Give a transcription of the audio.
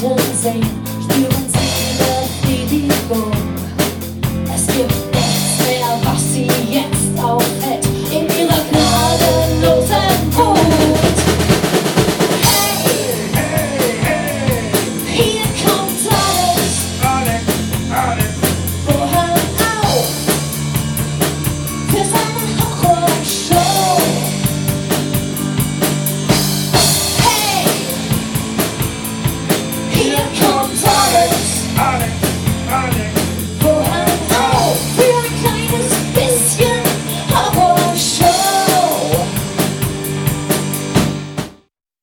Menschen sehen, spüren sie Befriedigung. Es gibt nichts mehr, was sie jetzt aufhält in ihrer gnadenlosen Wut. Hey, hier kommt alles. Vorhang auf für seine Horrorshow. Hey, hier kommt alles.